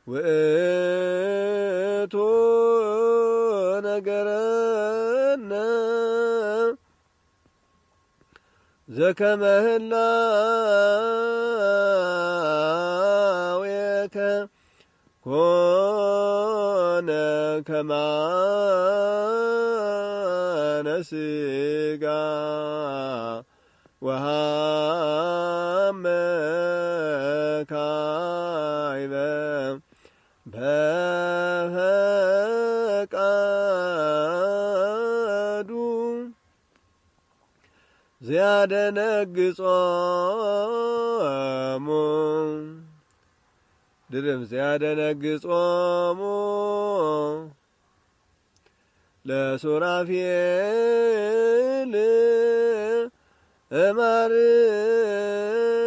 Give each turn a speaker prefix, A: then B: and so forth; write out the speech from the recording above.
A: ውእቱ ነገረነ ዘከመ ህላዌከ ኮነ ከማነ ሥጋ ወሃመ ካይበ በፈቃዱ ዚያደነግጾሙ ድርም ዚያደነግጾሙ ለሱራፌል እማርያም